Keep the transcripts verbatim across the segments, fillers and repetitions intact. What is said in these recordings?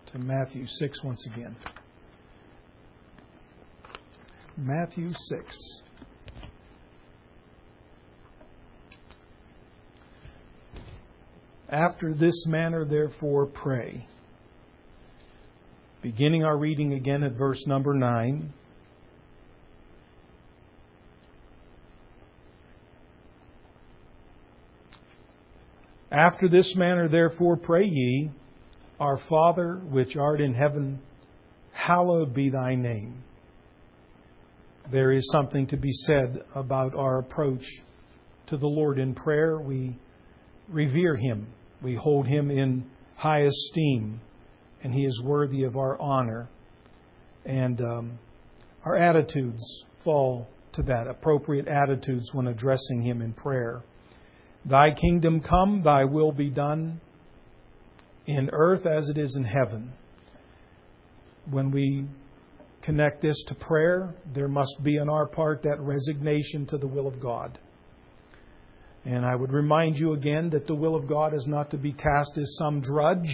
to Matthew six once again. Matthew six. After this manner, therefore, pray. Beginning our reading again at verse number nine. After this manner, therefore, pray ye, Our Father, which art in heaven, hallowed be thy name. There is something to be said about our approach to the Lord in prayer. We revere Him. We hold Him in high esteem, and He is worthy of our honor. And um, our attitudes fall to that, appropriate attitudes when addressing Him in prayer. Thy kingdom come, thy will be done in earth as it is in heaven. When we connect this to prayer, there must be on our part that resignation to the will of God. And I would remind you again that the will of God is not to be cast as some drudge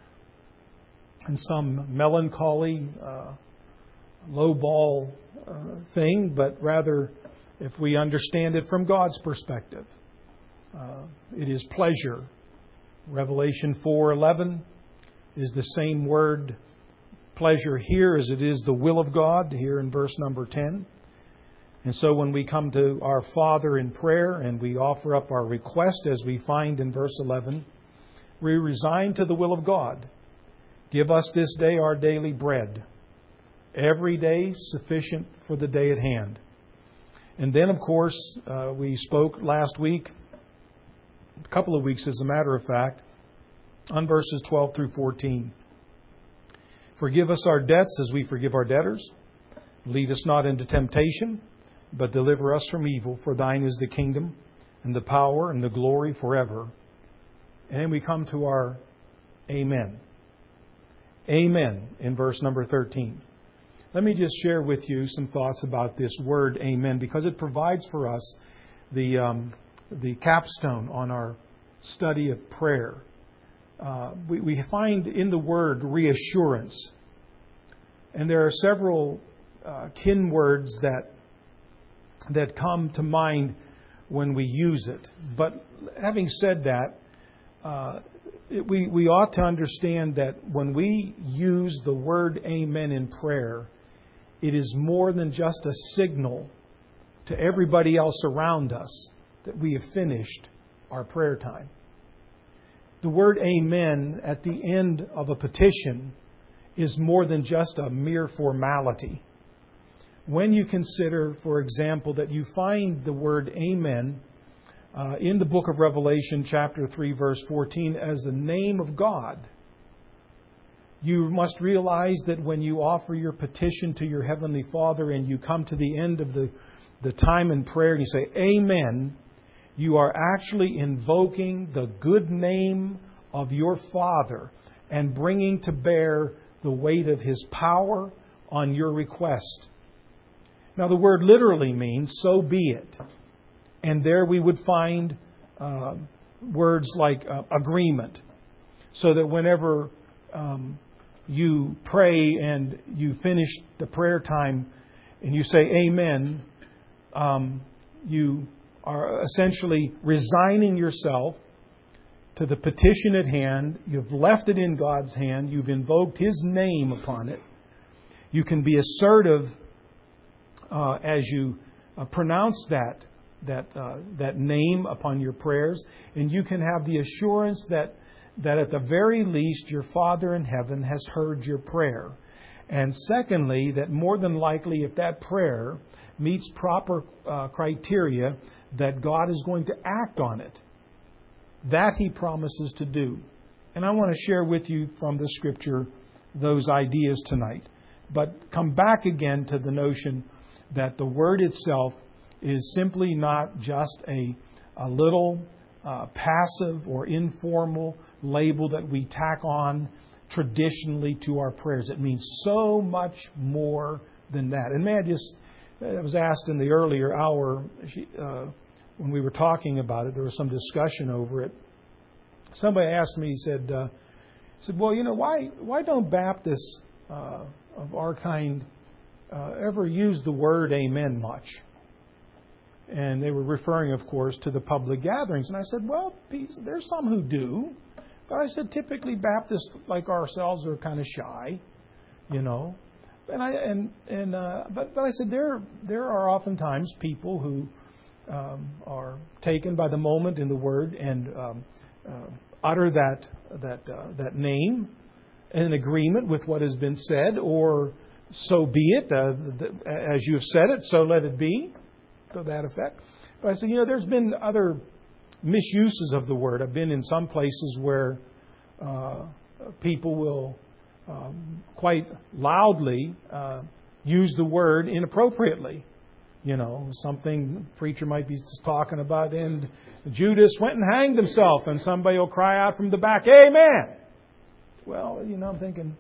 and some melancholy, uh, low-ball uh, thing, but rather if we understand it from God's perspective. Uh, it is pleasure. Revelation four eleven is the same word pleasure here as it is the will of God here in verse number ten. And so when we come to our Father in prayer and we offer up our request as we find in verse eleven, we resign to the will of God. Give us this day our daily bread. Every day sufficient for the day at hand. And then, of course, uh, we spoke last week, a couple of weeks as a matter of fact, on verses twelve through fourteen. Forgive us our debts as we forgive our debtors. Lead us not into temptation, but deliver us from evil. For thine is the kingdom and the power and the glory forever. And then we come to our Amen. Amen in verse number thirteen. Let me just share with you some thoughts about this word Amen, because it provides for us the um, the capstone on our study of prayer. Uh, we, we find in the word reassurance. And there are several uh, kin words that that come to mind when we use it. But having said that, uh, it, we, we ought to understand that when we use the word Amen in prayer, it is more than just a signal to everybody else around us that we have finished our prayer time. The word Amen at the end of a petition is more than just a mere formality. When you consider, for example, that you find the word Amen uh, in the book of Revelation, chapter three, verse fourteen, as the name of God, you must realize that when you offer your petition to your Heavenly Father and you come to the end of the, the time in prayer and you say, Amen, you are actually invoking the good name of your Father and bringing to bear the weight of His power on your request. Now, the word literally means, so be it. And there we would find uh, words like uh, agreement. So that whenever um, you pray and you finish the prayer time and you say Amen, um, you are essentially resigning yourself to the petition at hand. You've left it in God's hand. You've invoked His name upon it. You can be assertive uh, as you uh, pronounce that that uh, that name upon your prayers, and you can have the assurance that that at the very least your Father in heaven has heard your prayer. And secondly, that more than likely, if that prayer meets proper uh, criteria, that God is going to act on it. That He promises to do. And I want to share with you from the Scripture those ideas tonight. But come back again to the notion that the Word itself is simply not just a, a little uh, passive or informal label that we tack on traditionally to our prayers. It means so much more than that. And may I just, I was asked in the earlier hour, she, uh, when we were talking about it, there was some discussion over it. Somebody asked me, he said, uh, I said, well, you know, why why don't Baptists uh, of our kind uh, ever use the word amen much? And they were referring, of course, to the public gatherings. And I said, well, there's some who do. But I said, typically Baptists like ourselves are kind of shy, you know. And I and and uh, but but I said there there are oftentimes people who um, are taken by the moment in the word and um, uh, utter that that uh, that name in agreement with what has been said, or so be it. Uh, the, as you have said it, so let it be. To that effect. But I said, you know, there's been other misuses of the word. I've been in some places where uh, people will um, quite loudly uh, use the word inappropriately. You know, something the preacher might be talking about, and Judas went and hanged himself, and somebody will cry out from the back, "Amen!" Well, you know, I'm thinking,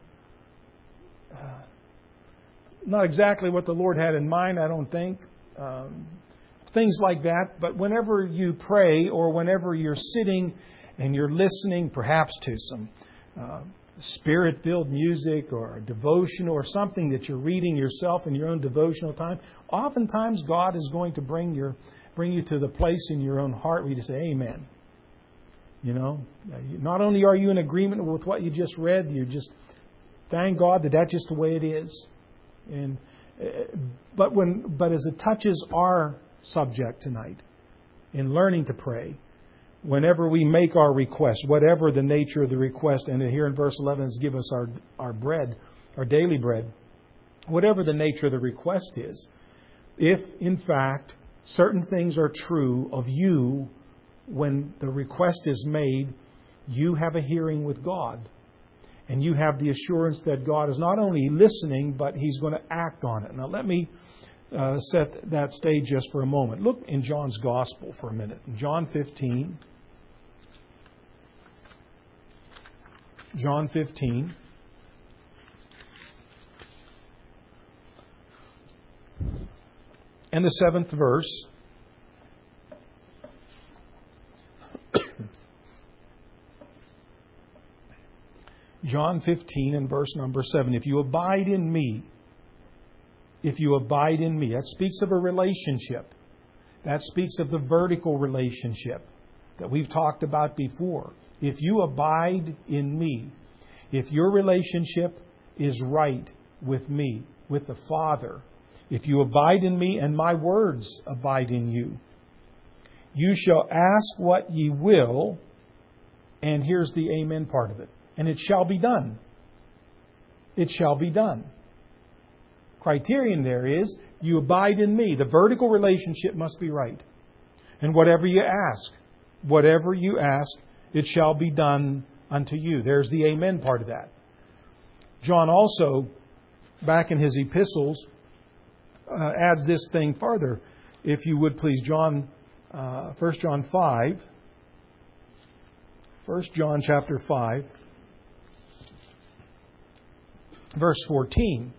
uh, not exactly what the Lord had in mind, I don't think. Um, things like that. But whenever you pray, or whenever you're sitting and you're listening perhaps to some uh, Spirit-filled music or a devotional or something that you're reading yourself in your own devotional time, oftentimes God is going to bring your bring you to the place in your own heart where you say, "Amen." You know, not only are you in agreement with what you just read, you just thank God that that's just the way it is. And But when, but as it touches our subject tonight, in learning to pray, whenever we make our request, whatever the nature of the request, and here in verse eleven is give us our our bread, our daily bread, whatever the nature of the request is, if in fact certain things are true of you when the request is made, you have a hearing with God. And you have the assurance that God is not only listening, but He's going to act on it. Now let me uh, set that stage just for a moment. Look in John's Gospel for a minute. In John fifteen. John fifteen. And the seventh verse. John fifteen and verse number seven. If you abide in me, if you abide in me, that speaks of a relationship. That speaks of the vertical relationship that we've talked about before. If you abide in me, if your relationship is right with me, with the Father, if you abide in me and my words abide in you, you shall ask what ye will, and here's the amen part of it. And it shall be done. It shall be done. Criterion there is, you abide in me. The vertical relationship must be right. And whatever you ask, whatever you ask, it shall be done unto you. There's the amen part of that. John also, back in his epistles, uh, adds this thing further. If you would please, John, uh, First John five. First John chapter five. Verse fourteen.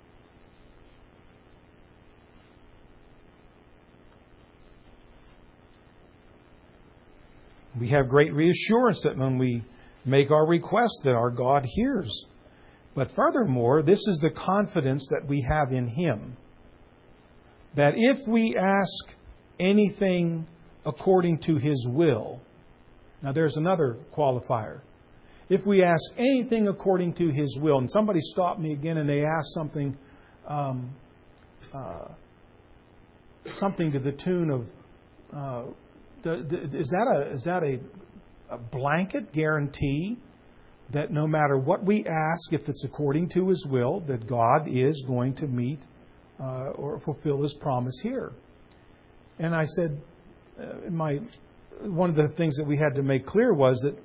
We have great reassurance that when we make our request that our God hears. But furthermore, this is the confidence that we have in Him. That if we ask anything according to His will, now there's another qualifier. If we ask anything according to His will, and somebody stopped me again and they asked something, um, uh, something to the tune of, uh, the, the, is that a is that a, a blanket guarantee that no matter what we ask, if it's according to His will, that God is going to meet uh, or fulfill His promise here? And I said, uh, my one of the things that we had to make clear was that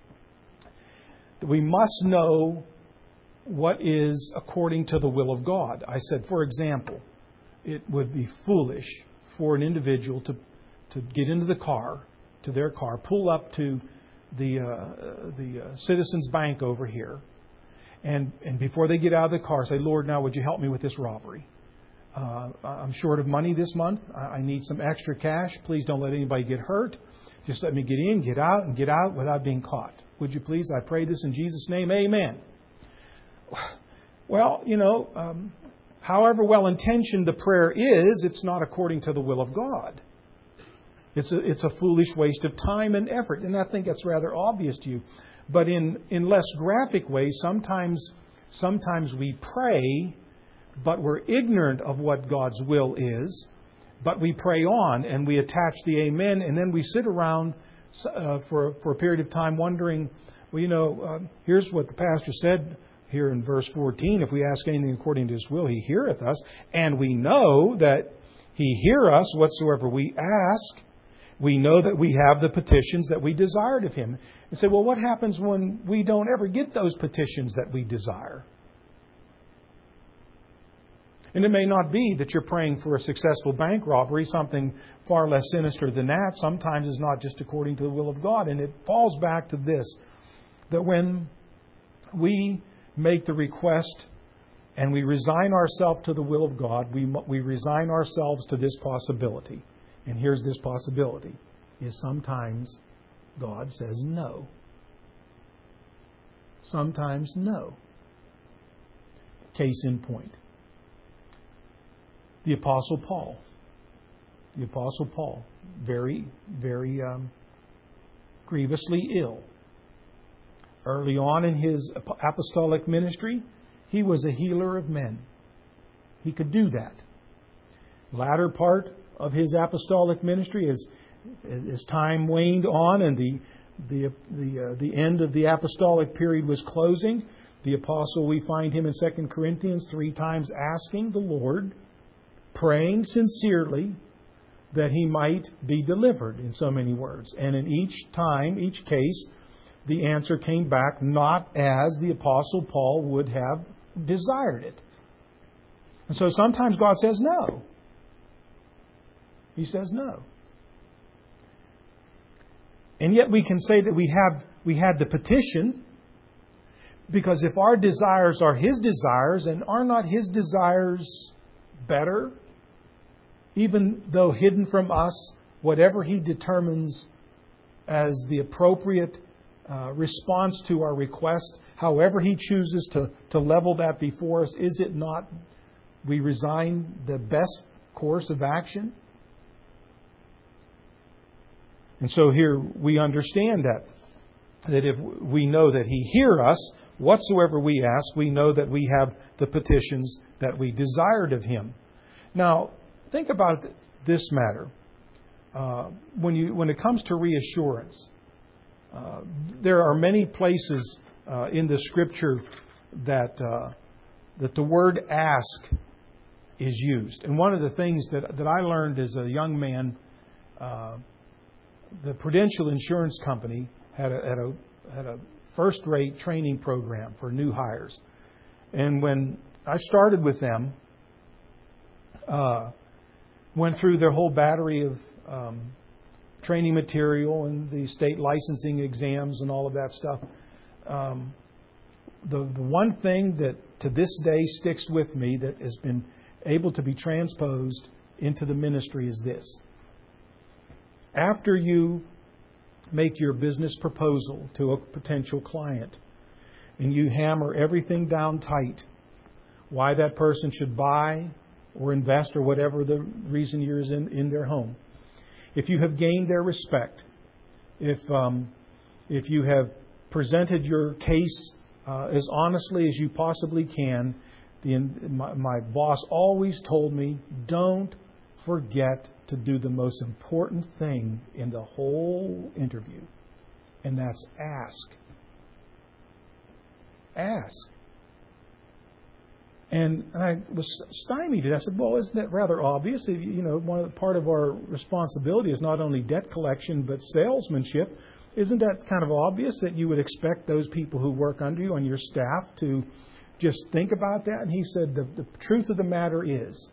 we must know what is according to the will of God. I said, for example, it would be foolish for an individual to to get into the car, to their car, pull up to the uh, the uh, Citizens Bank over here, and and before they get out of the car, say, Lord, now would you help me with this robbery? Uh, I'm short of money this month. I need some extra cash. Please don't let anybody get hurt. Just let me get in, get out, and get out without being caught. Would you please? I pray this in Jesus' name. Amen. Well, you know, um, however well-intentioned the prayer is, it's not according to the will of God. It's a, it's a foolish waste of time and effort. And I think that's rather obvious to you. But in, in less graphic ways, sometimes, sometimes we pray, but we're ignorant of what God's will is. But we pray on and we attach the amen, and then we sit around uh, for, for a period of time wondering, well, you know, uh, here's what the pastor said here in verse fourteen. If we ask anything according to His will, He heareth us. And we know that He hear us whatsoever we ask. We know that we have the petitions that we desired of Him. And say, well, what happens when we don't ever get those petitions that we desire? And it may not be that you're praying for a successful bank robbery, something far less sinister than that. Sometimes it's not just according to the will of God. And it falls back to this, that when we make the request and we resign ourselves to the will of God, we, we resign ourselves to this possibility. And here's this possibility, is sometimes God says no. Sometimes no. Case in point. The Apostle Paul. The Apostle Paul, very, very um, grievously ill. Early on in his apostolic ministry, he was a healer of men. He could do that. Latter part of his apostolic ministry, as, as time waned on and the the the, uh, the end of the apostolic period was closing, the apostle, we find him in Second Corinthians three times asking the Lord, praying sincerely that he might be delivered, in so many words. And in each time, each case, the answer came back not as the Apostle Paul would have desired it. And so sometimes God says no. He says no. And yet we can say that we have we had the petition, because if our desires are His desires, and are not His desires better, even though hidden from us, whatever He determines as the appropriate uh, response to our request, however He chooses to, to level that before us, is it not we resign the best course of action? And so here we understand that, that if we know that He hear us, whatsoever we ask, we know that we have the petitions that we desired of Him. Now, think about this matter. Uh, when you when it comes to reassurance, uh, there are many places uh, in the Scripture that uh, that the word "ask" is used. And one of the things that that I learned as a young man, uh, the Prudential Insurance Company had a had a had a first-rate training program for new hires, and when I started with them, uh, went through their whole battery of um, training material and the state licensing exams and all of that stuff. Um, the, the one thing that to this day sticks with me that has been able to be transposed into the ministry is this. After you make your business proposal to a potential client and you hammer everything down tight, why that person should buy or invest or whatever the reason you're in, in their home. If you have gained their respect, if um, if you have presented your case uh, as honestly as you possibly can, the, my, my boss always told me, don't forget to do the most important thing in the whole interview, and that's ask. Ask. And I was stymied. I said, well, isn't that rather obvious? You know, one of the, part of our responsibility is not only debt collection, but salesmanship. Isn't that kind of obvious that you would expect those people who work under you on your staff to just think about that? And he said, the, the truth of the matter is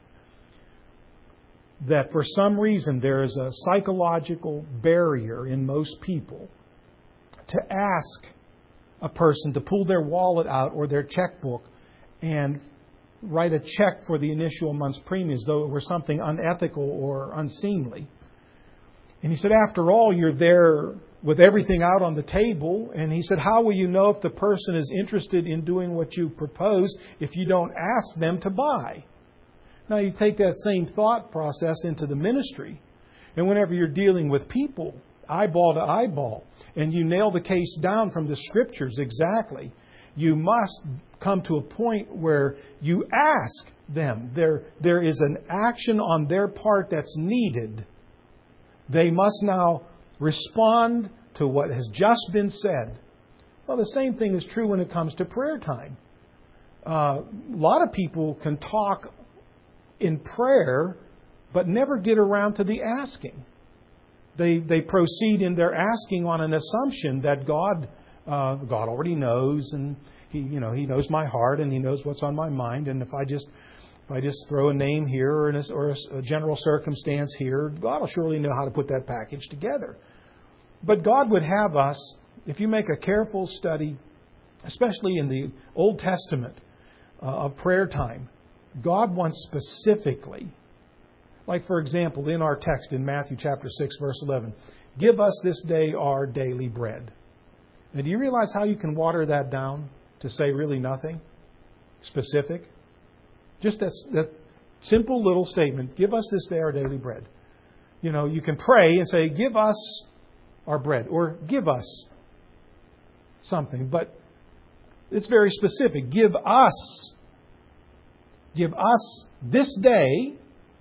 that for some reason there is a psychological barrier in most people to ask a person to pull their wallet out or their checkbook and write a check for the initial month's premiums, though it were something unethical or unseemly. And he said, after all, you're there with everything out on the table. And he said, how will you know if the person is interested in doing what you propose if you don't ask them to buy? Now you take that same thought process into the ministry. And whenever you're dealing with people, eyeball to eyeball, and you nail the case down from the Scriptures exactly, you must come to a point where you ask them. There, there is an action on their part that's needed. They must now respond to what has just been said. Well, the same thing is true when it comes to prayer time. Uh, a lot of people can talk in prayer, but never get around to the asking. They they proceed in their asking on an assumption that God uh, God already knows, and He you know He knows my heart, and He knows what's on my mind. And if I just if I just throw a name here or, a, or a, a general circumstance here, God will surely know how to put that package together. But God would have us, if you make a careful study, especially in the Old Testament uh, of prayer time, God wants specifically, like for example, in our text in Matthew chapter six, verse eleven, give us this day our daily bread. Now, do you realize how you can water that down to say really nothing specific? Just that, that simple little statement, give us this day our daily bread. You know, you can pray and say, give us our bread, or give us something. But it's very specific. Give us, give us this day,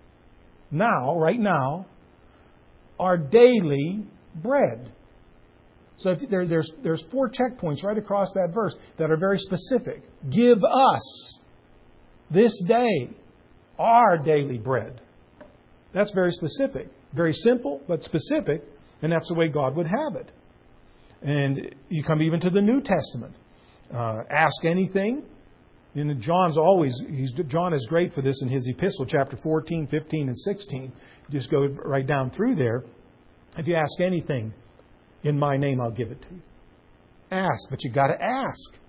now, right now, our daily bread. So if there, there's, there's four checkpoints right across that verse that are very specific. Give us this day our daily bread. That's very specific. Very simple, but specific. And that's the way God would have it. And you come even to the New Testament. Uh, ask anything. And John's always, he's, John is great for this in his epistle, chapter fourteen, fifteen, and sixteen. Just go right down through there. If you ask anything in my name, I'll give it to you. Ask, but you got to ask.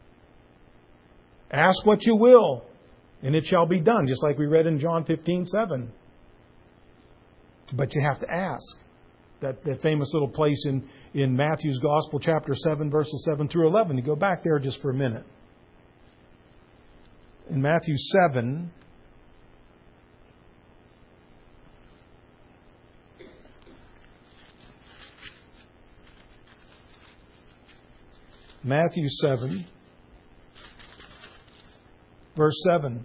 Ask what you will, and it shall be done, just like we read in John fifteen, seven. But you have to ask. That, that famous little place in, in Matthew's Gospel, chapter seven, verses seven through eleven. You go back there just for a minute. In Matthew seven, Matthew seven, verse seven.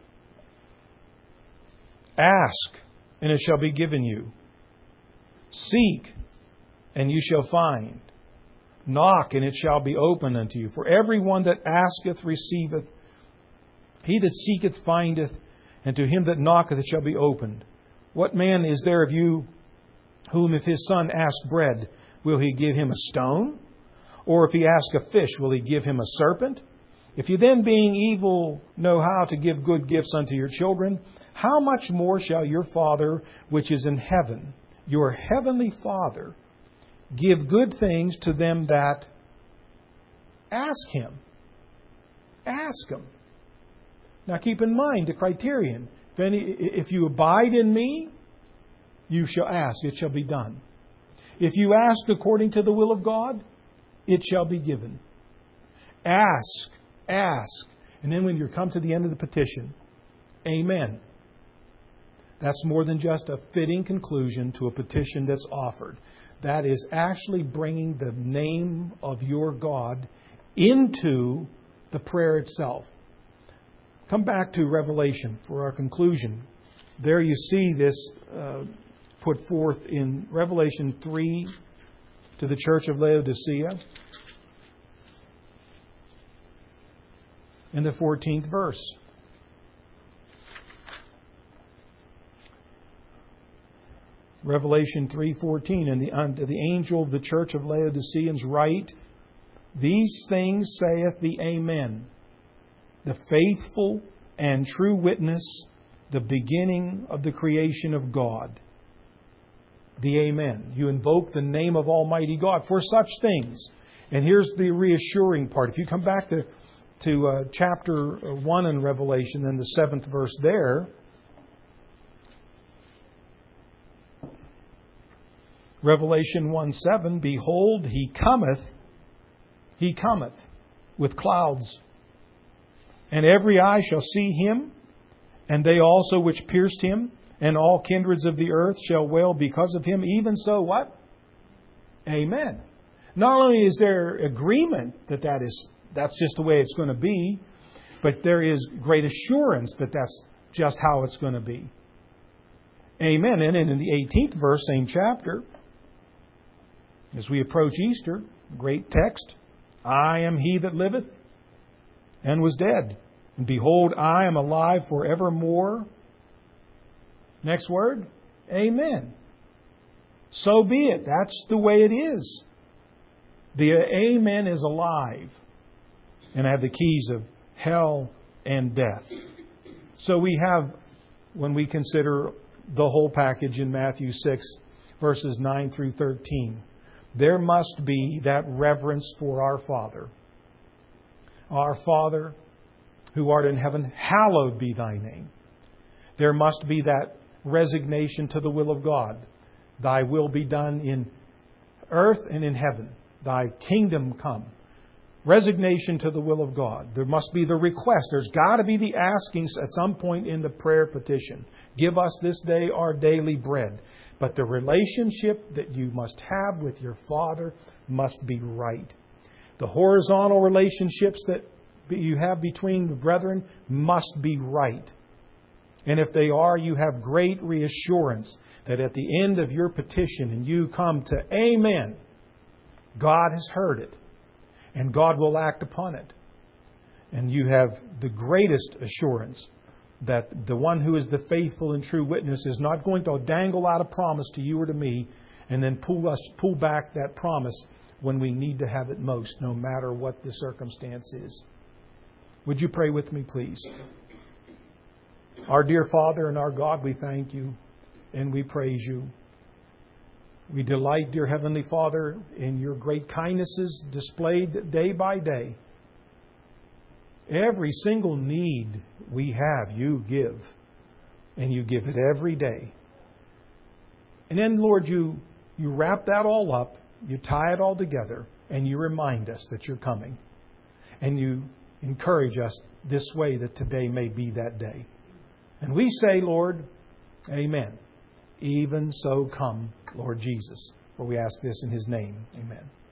Ask, and it shall be given you. Seek, and you shall find. Knock, and it shall be opened unto you. For everyone that asketh receiveth. He that seeketh findeth, and to him that knocketh it shall be opened. What man is there of you whom if his son ask bread, will he give him a stone? Or if he ask a fish, will he give him a serpent? If you then, being evil, know how to give good gifts unto your children, how much more shall your Father which is in heaven, your heavenly Father, give good things to them that ask Him? Ask Him. Now keep in mind the criterion. If, any, if you abide in me, you shall ask, it shall be done. If you ask according to the will of God, it shall be given. Ask, ask. And then when you come to the end of the petition, amen. That's more than just a fitting conclusion to a petition that's offered. That is actually bringing the name of your God into the prayer itself. Come back to Revelation for our conclusion. There you see this uh, put forth in Revelation three to the church of Laodicea. In the fourteenth verse. Revelation three fourteen, and the, unto the angel of the church of Laodiceans write, these things saith the Amen, the faithful and true witness, the beginning of the creation of God. The Amen. You invoke the name of Almighty God for such things. And here's the reassuring part. If you come back to, to uh, chapter one in Revelation, and the seventh verse there, Revelation one seven, behold, He cometh, He cometh with clouds, and every eye shall see Him, and they also which pierced Him, and all kindreds of the earth shall wail because of Him. Even so, what? Amen. Not only is there agreement that, that is, that's just the way it's going to be, but there is great assurance that that's just how it's going to be. Amen. And in the eighteenth verse, same chapter, as we approach Easter, great text, I am He that liveth and was dead. And behold, I am alive forevermore. Next word, amen. So be it. That's the way it is. The amen is alive. And I have the keys of hell and death. So we have, when we consider the whole package in Matthew six, verses nine through thirteen, there must be that reverence for our Father. Our Father, who art in heaven, hallowed be Thy name. There must be that resignation to the will of God. Thy will be done in earth and in heaven. Thy kingdom come. Resignation to the will of God. There must be the request. There's got to be the asking at some point in the prayer petition. Give us this day our daily bread. But the relationship that you must have with your Father must be right. The horizontal relationships that you have between the brethren must be right. And if they are, you have great reassurance that at the end of your petition and you come to amen, God has heard it and God will act upon it. And you have the greatest assurance that the one who is the faithful and true witness is not going to dangle out a promise to you or to me and then pull us pull back that promise when we need to have it most, no matter what the circumstance is. Would you pray with me, please? Our dear Father and our God, we thank You and we praise You. We delight, dear Heavenly Father, in Your great kindnesses displayed day by day. Every single need we have, You give. And You give it every day. And then, Lord, You, you wrap that all up, You tie it all together, and You remind us that You're coming. And You encourage us this way that today may be that day. And we say, Lord, amen. Even so come, Lord Jesus. For we ask this in His name. Amen.